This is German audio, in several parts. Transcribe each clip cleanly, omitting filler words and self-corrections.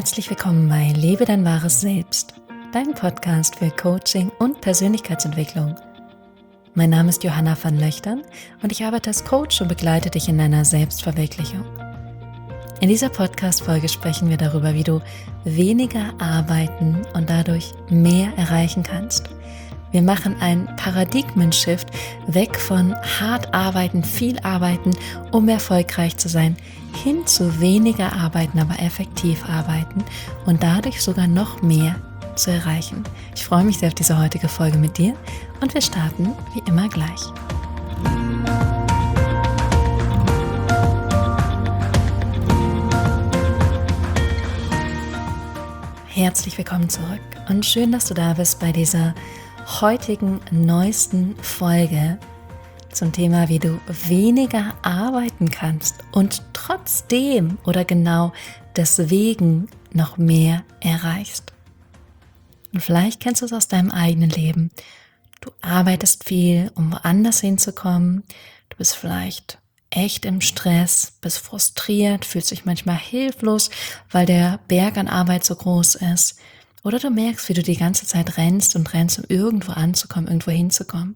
Herzlich willkommen bei Lebe dein wahres Selbst, dein Podcast für Coaching und Persönlichkeitsentwicklung. Mein Name ist Johanna van Löchtern und ich arbeite als Coach und begleite dich in deiner Selbstverwirklichung. In dieser Podcast-Folge sprechen wir darüber, wie du weniger arbeiten und dadurch mehr erreichen kannst. Wir machen einen Paradigmen-Shift weg von hart arbeiten, viel arbeiten, um erfolgreich zu sein, hin zu weniger arbeiten, aber effektiv arbeiten und dadurch sogar noch mehr zu erreichen. Ich freue mich sehr auf diese heutige Folge mit dir und wir starten wie immer gleich. Herzlich willkommen zurück und schön, dass du da bist bei dieser heutigen neuesten Folge zum Thema, wie du weniger arbeiten kannst und trotzdem oder genau deswegen noch mehr erreichst. Und vielleicht kennst du es aus deinem eigenen Leben. Du arbeitest viel, um woanders hinzukommen. Du bist vielleicht echt im Stress, bist frustriert, fühlst dich manchmal hilflos, weil der Berg an Arbeit so groß ist. Oder du merkst, wie du die ganze Zeit rennst, um irgendwo anzukommen, irgendwo hinzukommen.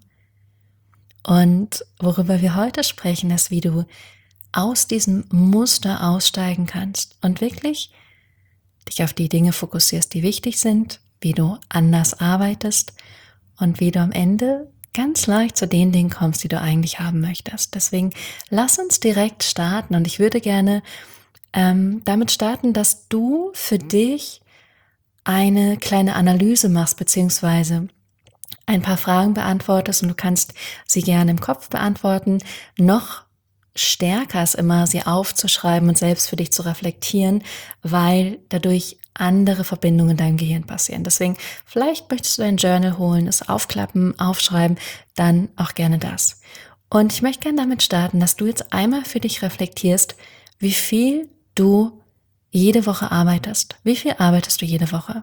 Und worüber wir heute sprechen, ist, wie du aus diesem Muster aussteigen kannst und wirklich dich auf die Dinge fokussierst, die wichtig sind, wie du anders arbeitest und wie du am Ende ganz leicht zu den Dingen kommst, die du eigentlich haben möchtest. Deswegen lass uns direkt starten und ich würde gerne damit starten, dass du für dich eine kleine Analyse machst, beziehungsweise ein paar Fragen beantwortest und du kannst sie gerne im Kopf beantworten. Noch stärker ist immer, sie aufzuschreiben und selbst für dich zu reflektieren, weil dadurch andere Verbindungen in deinem Gehirn passieren. Deswegen, vielleicht möchtest du ein Journal holen, es aufklappen, aufschreiben, dann auch gerne das. Und ich möchte gerne damit starten, dass du jetzt einmal für dich reflektierst, wie viel du jede Woche arbeitest. Wie viel arbeitest du jede Woche?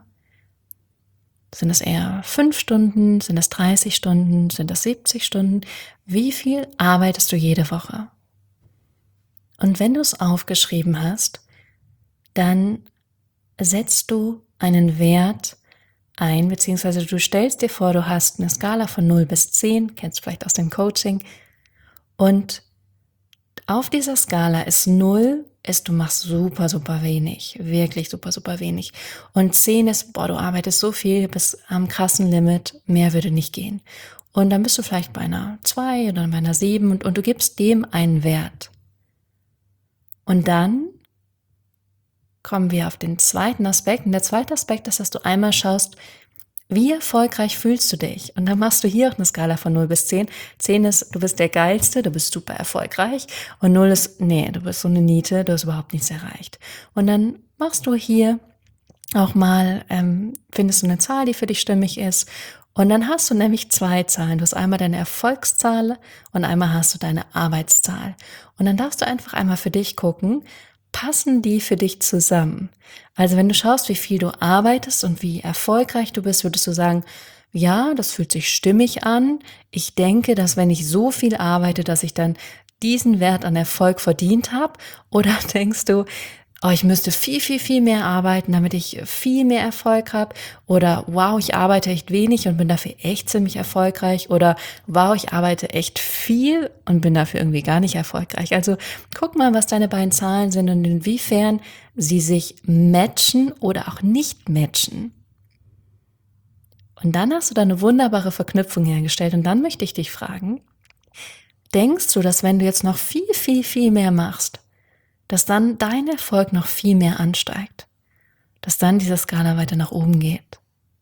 Sind es eher 5 Stunden? Sind es 30 Stunden? Sind es 70 Stunden? Wie viel arbeitest du jede Woche? Und wenn du es aufgeschrieben hast, dann setzt du einen Wert ein, beziehungsweise du stellst dir vor, du hast eine Skala von 0 bis 10, kennst du vielleicht aus dem Coaching, und auf dieser Skala ist 0, du machst super, super wenig, wirklich super, super wenig. Und 10 ist, du arbeitest so viel, bis am krassen Limit, mehr würde nicht gehen. Und dann bist du vielleicht bei einer 2 oder bei einer 7 und du gibst dem einen Wert. Und dann kommen wir auf den zweiten Aspekt. Und der zweite Aspekt ist, dass du einmal schaust, wie erfolgreich fühlst du dich? Und dann machst du hier auch eine Skala von 0 bis 10. 10 ist, du bist der Geilste, du bist super erfolgreich. Und 0 ist, nee, du bist so eine Niete, du hast überhaupt nichts erreicht. Und dann machst du hier auch mal, findest du eine Zahl, die für dich stimmig ist. Und dann hast du nämlich 2 Zahlen. Du hast einmal deine Erfolgszahl und einmal hast du deine Arbeitszahl. Und dann darfst du einfach einmal für dich gucken, passen die für dich zusammen? Also wenn du schaust, wie viel du arbeitest und wie erfolgreich du bist, würdest du sagen, ja, das fühlt sich stimmig an. Ich denke, dass wenn ich so viel arbeite, dass ich dann diesen Wert an Erfolg verdient habe. Oder denkst du, oh, ich müsste viel, viel, viel mehr arbeiten, damit ich viel mehr Erfolg habe. Oder wow, ich arbeite echt wenig und bin dafür echt ziemlich erfolgreich. Oder wow, ich arbeite echt viel und bin dafür irgendwie gar nicht erfolgreich. Also guck mal, was deine beiden Zahlen sind und inwiefern sie sich matchen oder auch nicht matchen. Und dann hast du da eine wunderbare Verknüpfung hergestellt. Und dann möchte ich dich fragen, denkst du, dass wenn du jetzt noch viel, viel, viel mehr machst, dass dann dein Erfolg noch viel mehr ansteigt, dass dann diese Skala weiter nach oben geht?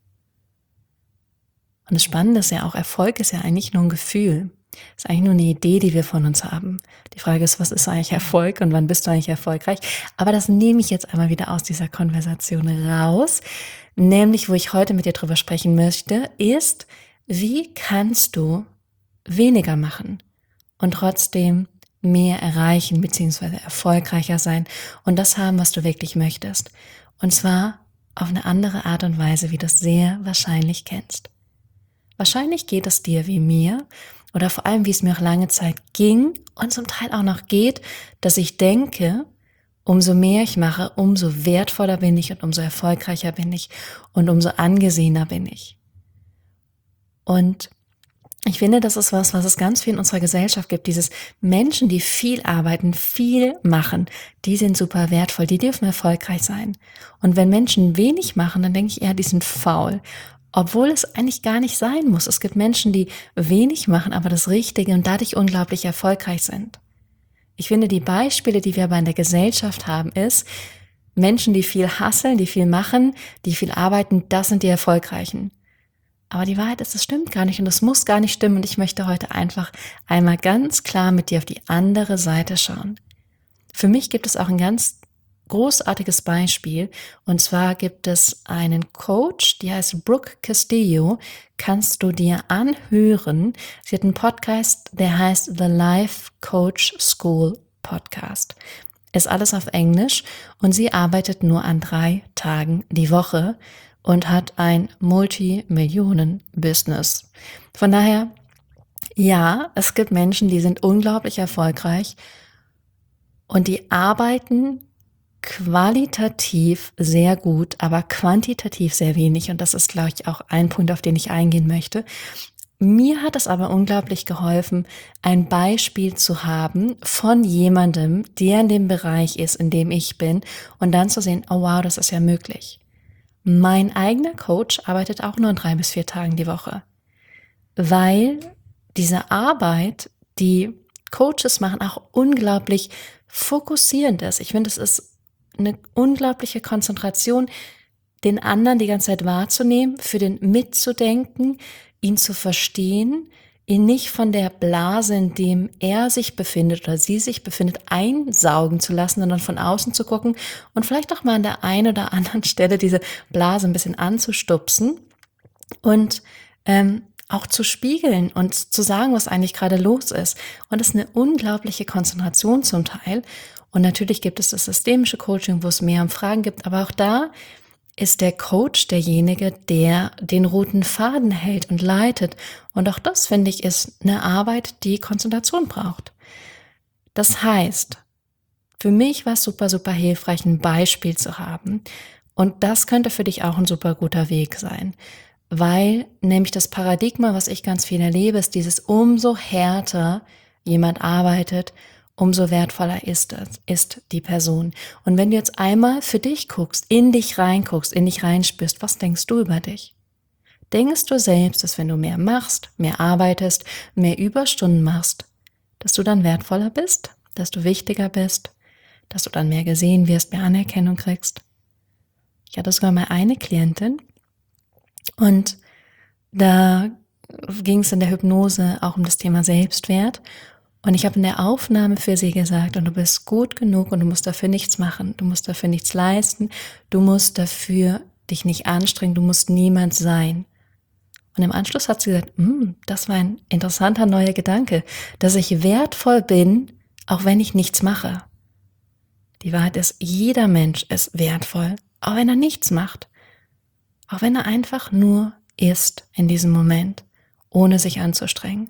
Und das Spannende ist ja auch, Erfolg ist ja eigentlich nur ein Gefühl, ist eigentlich nur eine Idee, die wir von uns haben. Die Frage ist, was ist eigentlich Erfolg und wann bist du eigentlich erfolgreich? Aber das nehme ich jetzt einmal wieder aus dieser Konversation raus, nämlich wo ich heute mit dir drüber sprechen möchte, ist, wie kannst du weniger machen und trotzdem mehr erreichen bzw. erfolgreicher sein und das haben, was du wirklich möchtest. Und zwar auf eine andere Art und Weise, wie du es sehr wahrscheinlich kennst. Wahrscheinlich geht es dir wie mir oder vor allem, wie es mir auch lange Zeit ging und zum Teil auch noch geht, dass ich denke, Umso mehr ich mache, umso wertvoller bin ich und umso erfolgreicher bin ich und umso angesehener bin ich. Und ich finde, das ist was es ganz viel in unserer Gesellschaft gibt. Dieses Menschen, die viel arbeiten, viel machen, die sind super wertvoll, die dürfen erfolgreich sein. Und wenn Menschen wenig machen, dann denke ich eher, die sind faul. Obwohl es eigentlich gar nicht sein muss. Es gibt Menschen, die wenig machen, aber das Richtige und dadurch unglaublich erfolgreich sind. Ich finde, die Beispiele, die wir aber in der Gesellschaft haben, ist, Menschen, die viel hustlen, die viel machen, die viel arbeiten, das sind die Erfolgreichen. Aber die Wahrheit ist, es stimmt gar nicht und es muss gar nicht stimmen und ich möchte heute einfach einmal ganz klar mit dir auf die andere Seite schauen. Für mich gibt es auch ein ganz großartiges Beispiel und zwar gibt es einen Coach, die heißt Brooke Castillo, kannst du dir anhören. Sie hat einen Podcast, der heißt The Life Coach School Podcast. Ist alles auf Englisch und sie arbeitet nur an 3 Tagen die Woche und hat ein Multimillionen-Business. Von daher, ja, es gibt Menschen, die sind unglaublich erfolgreich und die arbeiten qualitativ sehr gut, aber quantitativ sehr wenig. Und das ist, glaube ich, auch ein Punkt, auf den ich eingehen möchte. Mir hat es aber unglaublich geholfen, ein Beispiel zu haben von jemandem, der in dem Bereich ist, in dem ich bin, und dann zu sehen, oh wow, das ist ja möglich. Mein eigener Coach arbeitet auch nur an 3 bis 4 Tagen die Woche, weil diese Arbeit, die Coaches machen, auch unglaublich fokussierend ist. Ich finde, es ist eine unglaubliche Konzentration, den anderen die ganze Zeit wahrzunehmen, für den mitzudenken, ihn zu verstehen, ihn nicht von der Blase, in dem er sich befindet oder sie sich befindet, einsaugen zu lassen, sondern von außen zu gucken und vielleicht auch mal an der einen oder anderen Stelle diese Blase ein bisschen anzustupsen und auch zu spiegeln und zu sagen, was eigentlich gerade los ist. Und das ist eine unglaubliche Konzentration zum Teil. Und natürlich gibt es das systemische Coaching, wo es mehr um Fragen gibt, aber auch da ist der Coach derjenige, der den roten Faden hält und leitet. Und auch das, finde ich, ist eine Arbeit, die Konzentration braucht. Das heißt, für mich war es super, super hilfreich, ein Beispiel zu haben. Und das könnte für dich auch ein super guter Weg sein. Weil nämlich das Paradigma, was ich ganz viel erlebe, ist dieses umso härter jemand arbeitet, umso wertvoller ist die Person. Und wenn du jetzt einmal für dich guckst, in dich reinspürst, was denkst du über dich? Denkst du selbst, dass wenn du mehr machst, mehr arbeitest, mehr Überstunden machst, dass du dann wertvoller bist, dass du wichtiger bist, dass du dann mehr gesehen wirst, mehr Anerkennung kriegst? Ich hatte sogar mal eine Klientin und da ging es in der Hypnose auch um das Thema Selbstwert. Und ich habe in der Aufnahme für sie gesagt, und du bist gut genug und du musst dafür nichts machen, du musst dafür nichts leisten, du musst dafür dich nicht anstrengen, du musst niemand sein. Und im Anschluss hat sie gesagt, das war ein interessanter neuer Gedanke, dass ich wertvoll bin, auch wenn ich nichts mache. Die Wahrheit ist, jeder Mensch ist wertvoll, auch wenn er nichts macht. Auch wenn er einfach nur ist in diesem Moment, ohne sich anzustrengen.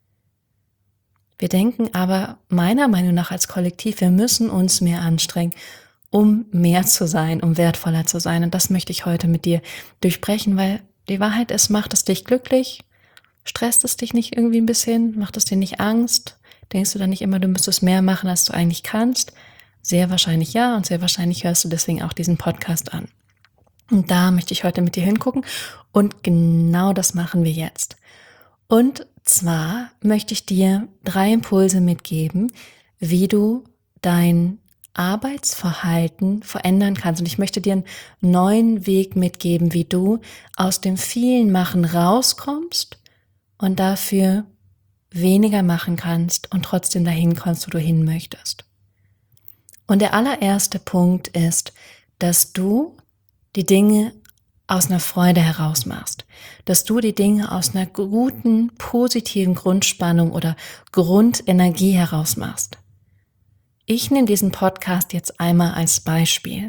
Wir denken aber meiner Meinung nach als Kollektiv, wir müssen uns mehr anstrengen, um mehr zu sein, um wertvoller zu sein. Und das möchte ich heute mit dir durchbrechen, weil die Wahrheit ist, macht es dich glücklich? Stresst es dich nicht irgendwie ein bisschen? Macht es dir nicht Angst? Denkst du dann nicht immer, du müsstest mehr machen, als du eigentlich kannst? Sehr wahrscheinlich ja und sehr wahrscheinlich hörst du deswegen auch diesen Podcast an. Und da möchte ich heute mit dir hingucken und genau das machen wir jetzt. Und zwar möchte ich dir 3 Impulse mitgeben, wie du dein Arbeitsverhalten verändern kannst. Und ich möchte dir einen neuen Weg mitgeben, wie du aus dem vielen Machen rauskommst und dafür weniger machen kannst und trotzdem dahin kommst, wo du hin möchtest. Und der allererste Punkt ist, dass du die Dinge aus einer Freude heraus machst, dass du die Dinge aus einer guten, positiven Grundspannung oder Grundenergie heraus machst. Ich nehme diesen Podcast jetzt einmal als Beispiel.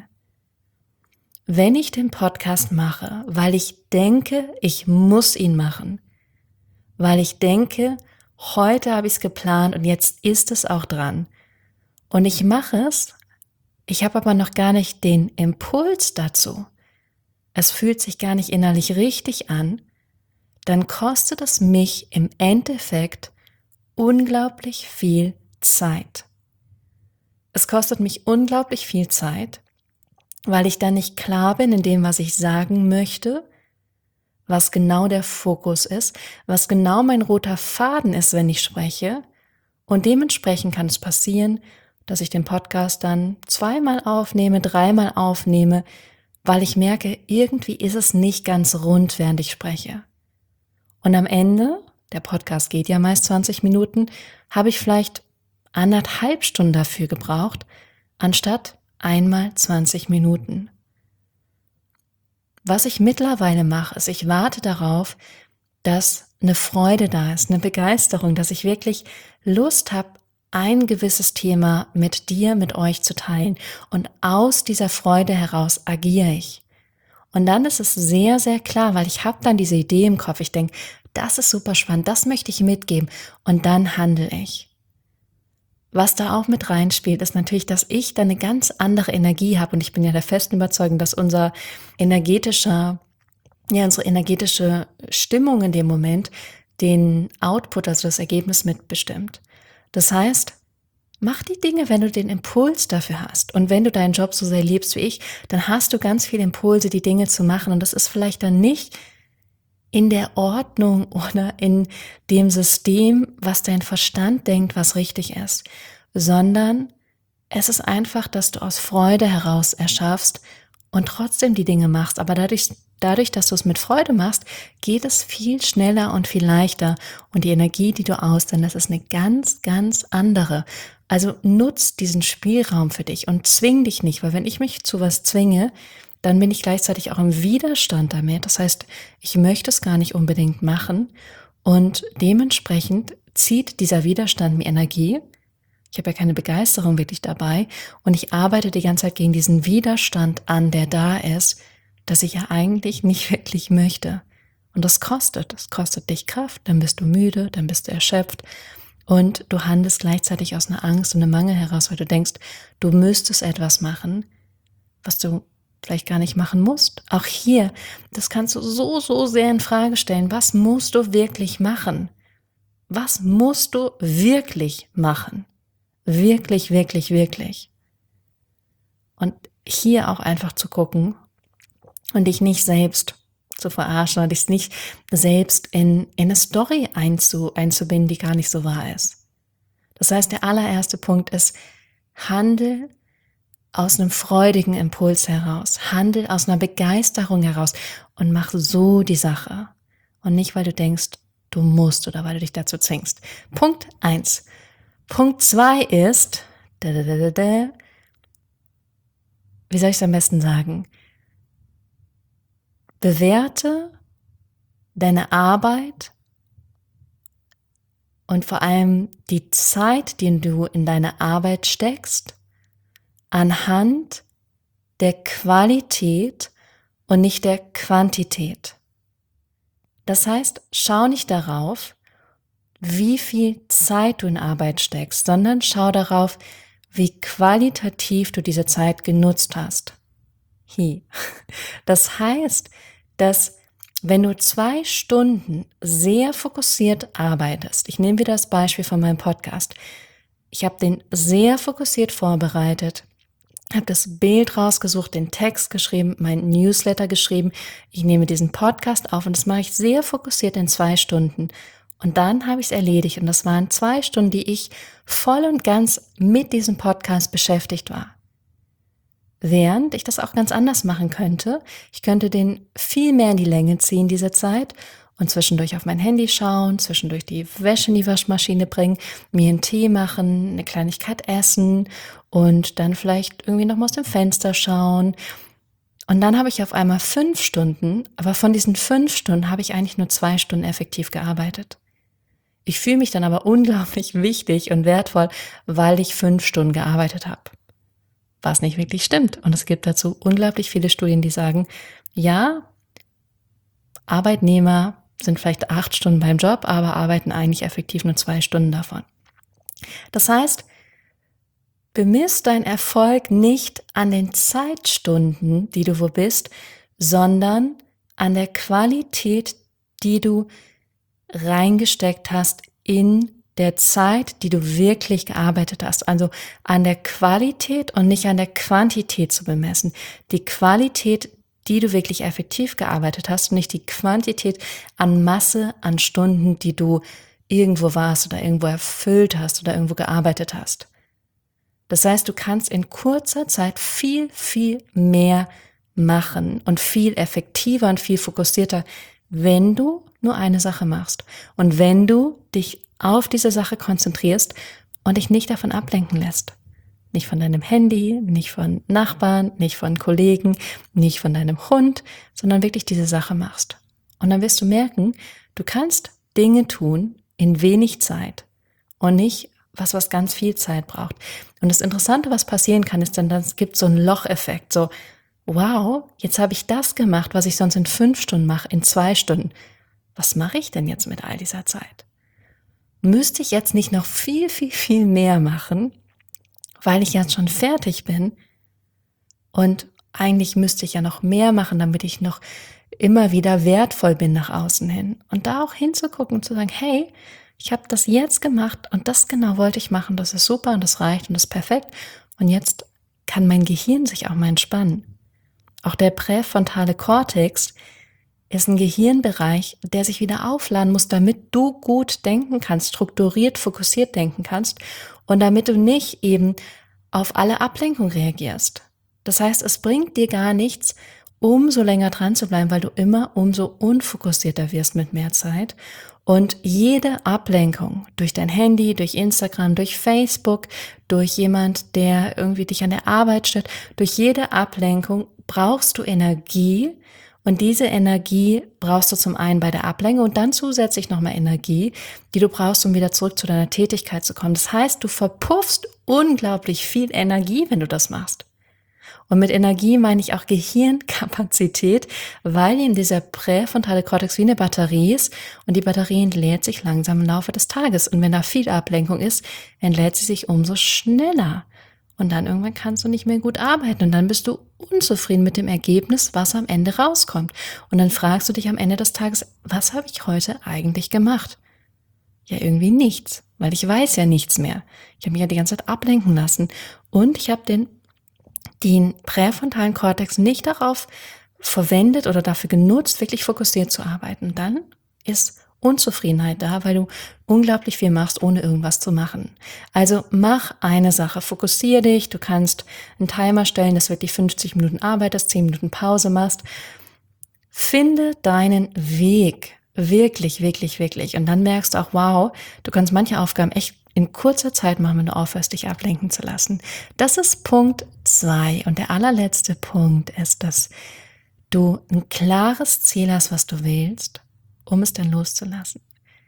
Wenn ich den Podcast mache, weil ich denke, ich muss ihn machen, weil ich denke, heute habe ich es geplant und jetzt ist es auch dran und ich mache es, Ich habe aber noch gar nicht den Impuls dazu. Es fühlt sich gar nicht innerlich richtig an. Dann kostet es mich im Endeffekt unglaublich viel Zeit. Es kostet mich unglaublich viel Zeit, weil ich dann nicht klar bin in dem, was ich sagen möchte, was genau der Fokus ist, was genau mein roter Faden ist, wenn ich spreche. Und dementsprechend kann es passieren, dass ich den Podcast dann 2-mal aufnehme, 3-mal aufnehme, weil ich merke, irgendwie ist es nicht ganz rund, während ich spreche. Und am Ende, der Podcast geht ja meist 20 Minuten, habe ich vielleicht 1,5 Stunden dafür gebraucht, anstatt einmal 20 Minuten. Was ich mittlerweile mache, ist, ich warte darauf, dass eine Freude da ist, eine Begeisterung, dass ich wirklich Lust habe, ein gewisses Thema mit dir, mit euch zu teilen. Und aus dieser Freude heraus agiere ich. Und dann ist es sehr, sehr klar, weil ich habe dann diese Idee im Kopf. Ich denke, das ist super spannend, das möchte ich mitgeben. Und dann handle ich. Was da auch mit reinspielt, ist natürlich, dass ich da eine ganz andere Energie habe. Und ich bin ja der festen Überzeugung, dass unsere energetische Stimmung in dem Moment den Output, also das Ergebnis mitbestimmt. Das heißt, mach die Dinge, wenn du den Impuls dafür hast. Und wenn du deinen Job so sehr liebst wie ich, dann hast du ganz viele Impulse, die Dinge zu machen. Und das ist vielleicht dann nicht in der Ordnung oder in dem System, was dein Verstand denkt, was richtig ist, sondern es ist einfach, dass du aus Freude heraus erschaffst und trotzdem die Dinge machst. Aber dadurch, dass du es mit Freude machst, geht es viel schneller und viel leichter. Und die Energie, die du aussendest, ist eine ganz, ganz andere. Also nutz diesen Spielraum für dich und zwing dich nicht, weil wenn ich mich zu was zwinge, dann bin ich gleichzeitig auch im Widerstand damit. Das heißt, ich möchte es gar nicht unbedingt machen und dementsprechend zieht dieser Widerstand mir Energie. Ich habe ja keine Begeisterung wirklich dabei und ich arbeite die ganze Zeit gegen diesen Widerstand an, der da ist, dass ich ja eigentlich nicht wirklich möchte. Und das kostet dich Kraft, dann bist du müde, dann bist du erschöpft und du handelst gleichzeitig aus einer Angst und einem Mangel heraus, weil du denkst, du müsstest etwas machen, was du vielleicht gar nicht machen musst. Auch hier, das kannst du so, so sehr in Frage stellen. Was musst du wirklich machen? Was musst du wirklich machen? Wirklich, wirklich, wirklich. Und hier auch einfach zu gucken und dich nicht selbst zu verarschen oder dich nicht selbst in eine Story einzubinden, die gar nicht so wahr ist. Das heißt, der allererste Punkt ist, handel aus einem freudigen Impuls heraus, handel aus einer Begeisterung heraus und mach so die Sache. Und nicht, weil du denkst, du musst oder weil du dich dazu zwingst. Punkt 1. Punkt 2 ist, wie soll ich es am besten sagen? Bewerte deine Arbeit und vor allem die Zeit, die du in deine Arbeit steckst, anhand der Qualität und nicht der Quantität. Das heißt, schau nicht darauf, wie viel Zeit du in Arbeit steckst, sondern schau darauf, wie qualitativ du diese Zeit genutzt hast. Das heißt, dass wenn du 2 Stunden sehr fokussiert arbeitest, ich nehme wieder das Beispiel von meinem Podcast, ich habe den sehr fokussiert vorbereitet, habe das Bild rausgesucht, den Text geschrieben, mein Newsletter geschrieben. Ich nehme diesen Podcast auf und das mache ich sehr fokussiert in 2 Stunden. Und dann habe ich es erledigt und das waren 2 Stunden, die ich voll und ganz mit diesem Podcast beschäftigt war. Während ich das auch ganz anders machen könnte. Ich könnte den viel mehr in die Länge ziehen, diese Zeit, und zwischendurch auf mein Handy schauen, zwischendurch die Wäsche in die Waschmaschine bringen, mir einen Tee machen, eine Kleinigkeit essen und dann vielleicht irgendwie noch mal aus dem Fenster schauen. Und dann habe ich auf einmal 5 Stunden, aber von diesen 5 Stunden habe ich eigentlich nur 2 Stunden effektiv gearbeitet. Ich fühle mich dann aber unglaublich wichtig und wertvoll, weil ich 5 Stunden gearbeitet habe. Was nicht wirklich stimmt. Und es gibt dazu unglaublich viele Studien, die sagen, ja, Arbeitnehmer sind vielleicht 8 Stunden beim Job, aber arbeiten eigentlich effektiv nur 2 Stunden davon. Das heißt, bemisst deinen Erfolg nicht an den Zeitstunden, die du wo bist, sondern an der Qualität, die du reingesteckt hast in der Zeit, die du wirklich gearbeitet hast. Also an der Qualität und nicht an der Quantität zu bemessen. Die Qualität, die du wirklich effektiv gearbeitet hast und nicht die Quantität an Masse, an Stunden, die du irgendwo warst oder irgendwo erfüllt hast oder irgendwo gearbeitet hast. Das heißt, du kannst in kurzer Zeit viel, viel mehr machen und viel effektiver und viel fokussierter, wenn du nur eine Sache machst und wenn du dich auf diese Sache konzentrierst und dich nicht davon ablenken lässt. Nicht von deinem Handy, nicht von Nachbarn, nicht von Kollegen, nicht von deinem Hund, sondern wirklich diese Sache machst. Und dann wirst du merken, du kannst Dinge tun in wenig Zeit und nicht was ganz viel Zeit braucht. Und das Interessante, was passieren kann, ist dann, es gibt so einen Locheffekt, so, wow, jetzt habe ich das gemacht, was ich sonst in 5 Stunden mache, in 2 Stunden. Was mache ich denn jetzt mit all dieser Zeit? Müsste ich jetzt nicht noch viel, viel, viel mehr machen, weil ich jetzt schon fertig bin? Und eigentlich müsste ich ja noch mehr machen, damit ich noch immer wieder wertvoll bin nach außen hin. Und da auch hinzugucken und zu sagen, hey, ich habe das jetzt gemacht und das genau wollte ich machen, das ist super und das reicht und das ist perfekt. Und jetzt kann mein Gehirn sich auch mal entspannen. Auch der präfrontale Kortex ist ein Gehirnbereich, der sich wieder aufladen muss, damit du gut denken kannst, strukturiert, fokussiert denken kannst und damit du nicht eben auf alle Ablenkung reagierst. Das heißt, es bringt dir gar nichts, umso länger dran zu bleiben, weil du immer umso unfokussierter wirst mit mehr Zeit. Und jede Ablenkung durch dein Handy, durch Instagram, durch Facebook, durch jemand, der irgendwie dich an der Arbeit stört, durch jede Ablenkung brauchst du Energie. Und diese Energie brauchst du zum einen bei der Ablenkung und dann zusätzlich nochmal Energie, die du brauchst, um wieder zurück zu deiner Tätigkeit zu kommen. Das heißt, du verpuffst unglaublich viel Energie, wenn du das machst. Und mit Energie meine ich auch Gehirnkapazität, weil in dieser präfrontale Kortex wie eine Batterie ist und die Batterie entlädt sich langsam im Laufe des Tages. Und wenn da viel Ablenkung ist, entlädt sie sich umso schneller. Und dann irgendwann kannst du nicht mehr gut arbeiten und dann bist du unzufrieden mit dem Ergebnis, was am Ende rauskommt. Und dann fragst du dich am Ende des Tages, was habe ich heute eigentlich gemacht? Ja, irgendwie nichts, weil ich weiß ja nichts mehr. Ich habe mich ja die ganze Zeit ablenken lassen und ich habe den präfrontalen Kortex nicht darauf verwendet oder dafür genutzt, wirklich fokussiert zu arbeiten. Dann ist Unzufriedenheit da, weil du unglaublich viel machst, ohne irgendwas zu machen. Also mach eine Sache, fokussiere dich, du kannst einen Timer stellen, dass du wirklich 50 Minuten arbeitest, 10 Minuten Pause machst. Finde deinen Weg, wirklich, wirklich, wirklich. Und dann merkst du auch, wow, du kannst manche Aufgaben echt in kurzer Zeit machen, wenn du aufhörst, dich ablenken zu lassen. Das ist Punkt 2. Und der allerletzte Punkt ist, dass du ein klares Ziel hast, was du willst, um es dann loszulassen.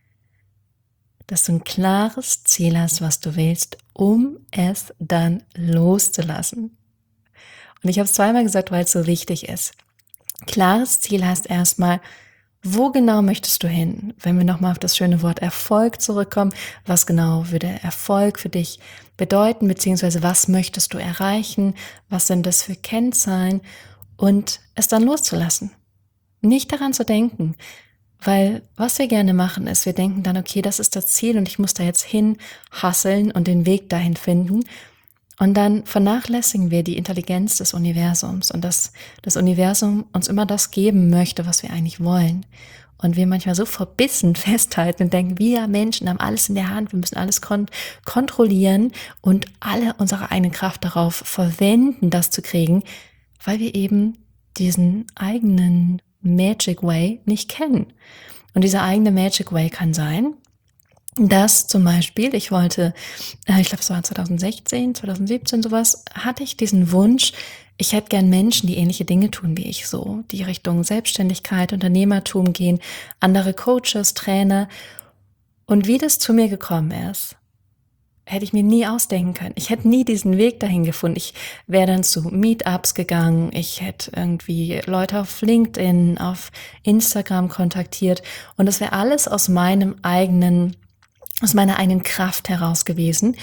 Dass du ein klares Ziel hast, was du willst, um es dann loszulassen. Und ich habe es zweimal gesagt, weil es so wichtig ist. Klares Ziel heißt erstmal, wo genau möchtest du hin? Wenn wir nochmal auf das schöne Wort Erfolg zurückkommen, was genau würde Erfolg für dich bedeuten, beziehungsweise was möchtest du erreichen? Was sind das für Kennzahlen? Und es dann loszulassen. Nicht daran zu denken, weil was wir gerne machen ist, wir denken dann, okay, das ist das Ziel und ich muss da jetzt hin hasseln und den Weg dahin finden. Und dann vernachlässigen wir die Intelligenz des Universums und dass das Universum uns immer das geben möchte, was wir eigentlich wollen. Und wir manchmal so verbissen festhalten und denken, wir Menschen haben alles in der Hand, wir müssen alles kontrollieren und alle unsere eigene Kraft darauf verwenden, das zu kriegen, weil wir eben diesen eigenen Magic Way nicht kennen. Und dieser eigene Magic Way kann sein, dass zum Beispiel, ich wollte, ich glaube es war 2016, 2017 sowas, hatte ich diesen Wunsch, ich hätte gern Menschen, die ähnliche Dinge tun wie ich so, die Richtung Selbstständigkeit, Unternehmertum gehen, andere Coaches, Trainer. Und wie das zu mir gekommen ist, hätte ich mir nie ausdenken können. Ich hätte nie diesen Weg dahin gefunden. Ich wäre dann zu Meetups gegangen. Ich hätte irgendwie Leute auf LinkedIn, auf Instagram kontaktiert. Und das wäre alles aus meiner eigenen Kraft heraus gewesen.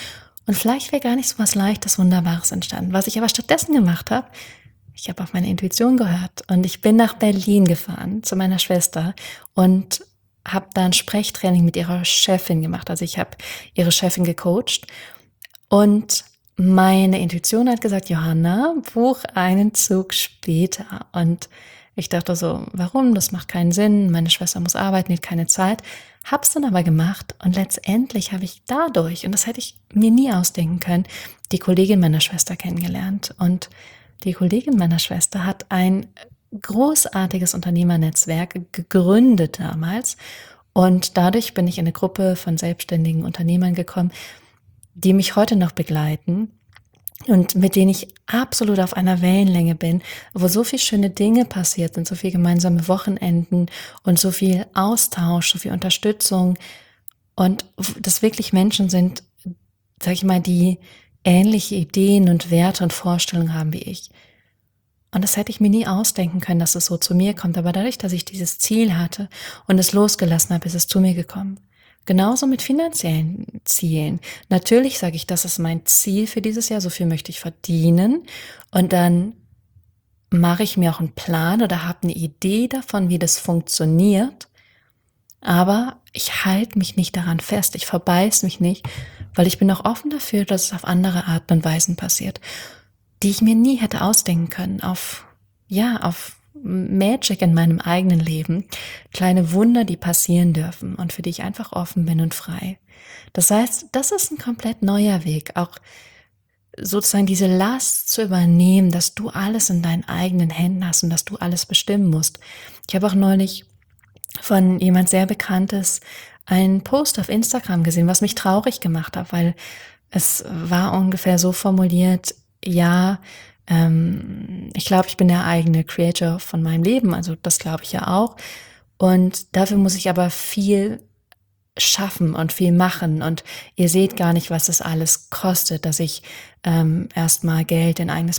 Und vielleicht wäre gar nicht so was Leichtes, Wunderbares entstanden. Was ich aber stattdessen gemacht habe, ich habe auf meine Intuition gehört und ich bin nach Berlin gefahren zu meiner Schwester und habe da ein Sprechtraining mit ihrer Chefin gemacht. Also ich habe ihre Chefin gecoacht und meine Intuition hat gesagt, Johanna, buch einen Zug später. Und ich dachte so, warum? Das macht keinen Sinn. Meine Schwester muss arbeiten, die hat keine Zeit. Hab's dann aber gemacht und letztendlich habe ich dadurch, und das hätte ich mir nie ausdenken können, die Kollegin meiner Schwester kennengelernt. Und die Kollegin meiner Schwester hat ein großartiges Unternehmernetzwerk gegründet damals. Und dadurch bin ich in eine Gruppe von selbstständigen Unternehmern gekommen, die mich heute noch begleiten und mit denen ich absolut auf einer Wellenlänge bin, wo so viele schöne Dinge passiert sind, so viele gemeinsame Wochenenden und so viel Austausch, so viel Unterstützung und das wirklich Menschen sind, sag ich mal, die ähnliche Ideen und Werte und Vorstellungen haben wie ich. Und das hätte ich mir nie ausdenken können, dass es so zu mir kommt, aber dadurch, dass ich dieses Ziel hatte und es losgelassen habe, ist es zu mir gekommen. Genauso mit finanziellen Zielen. Natürlich sage ich, das ist mein Ziel für dieses Jahr, so viel möchte ich verdienen. Und dann mache ich mir auch einen Plan oder habe eine Idee davon, wie das funktioniert. Aber ich halte mich nicht daran fest, ich verbeiß mich nicht, weil ich bin auch offen dafür, dass es auf andere Arten und Weisen passiert, die ich mir nie hätte ausdenken können, auf Magic in meinem eigenen Leben, kleine Wunder, die passieren dürfen und für die ich einfach offen bin und frei. Das heißt, das ist ein komplett neuer Weg, auch sozusagen diese Last zu übernehmen, dass du alles in deinen eigenen Händen hast und dass du alles bestimmen musst. Ich habe auch neulich von jemand sehr Bekanntes einen Post auf Instagram gesehen, was mich traurig gemacht hat, weil es war ungefähr so formuliert, ja, ich glaube, ich bin der eigene Creator von meinem Leben, also das glaube ich ja auch. Und dafür muss ich aber viel schaffen und viel machen. Und ihr seht gar nicht, was es alles kostet, dass ich erstmal Geld in ein eigenes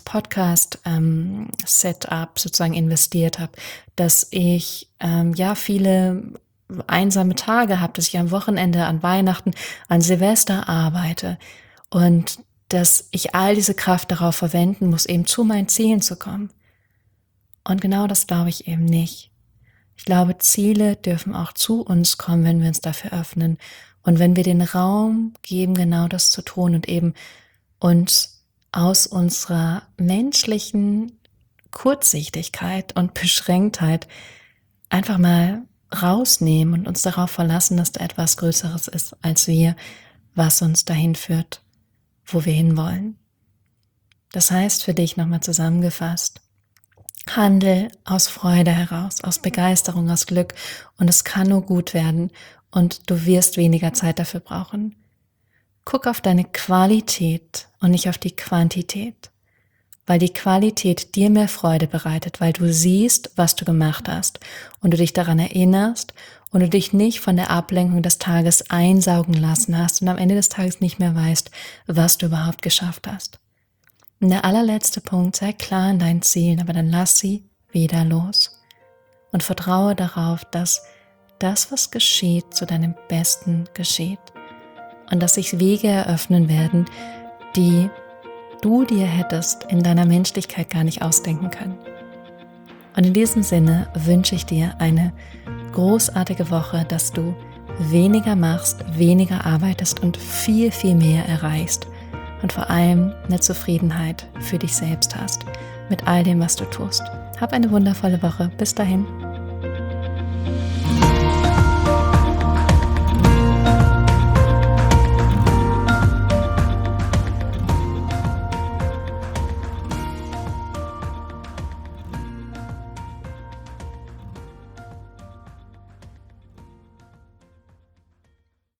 Podcast-Setup sozusagen investiert habe, dass ich viele einsame Tage habe, dass ich am Wochenende, an Weihnachten, an Silvester arbeite und dass ich all diese Kraft darauf verwenden muss, eben zu meinen Zielen zu kommen. Und genau das glaube ich eben nicht. Ich glaube, Ziele dürfen auch zu uns kommen, wenn wir uns dafür öffnen und wenn wir den Raum geben, genau das zu tun und eben uns aus unserer menschlichen Kurzsichtigkeit und Beschränktheit einfach mal rausnehmen und uns darauf verlassen, dass da etwas Größeres ist als wir, was uns dahin führt, wo wir hinwollen. Das heißt für dich nochmal zusammengefasst, handel aus Freude heraus, aus Begeisterung, aus Glück und es kann nur gut werden und du wirst weniger Zeit dafür brauchen. Guck auf deine Qualität und nicht auf die Quantität, weil die Qualität dir mehr Freude bereitet, weil du siehst, was du gemacht hast und du dich daran erinnerst und du dich nicht von der Ablenkung des Tages einsaugen lassen hast und am Ende des Tages nicht mehr weißt, was du überhaupt geschafft hast. Und der allerletzte Punkt, sei klar in deinen Zielen, aber dann lass sie wieder los und vertraue darauf, dass das, was geschieht, zu deinem Besten geschieht und dass sich Wege eröffnen werden, die du dir hättest in deiner Menschlichkeit gar nicht ausdenken können. Und in diesem Sinne wünsche ich dir eine großartige Woche, dass du weniger machst, weniger arbeitest und viel, viel mehr erreichst und vor allem eine Zufriedenheit für dich selbst hast mit all dem, was du tust. Hab eine wundervolle Woche. Bis dahin.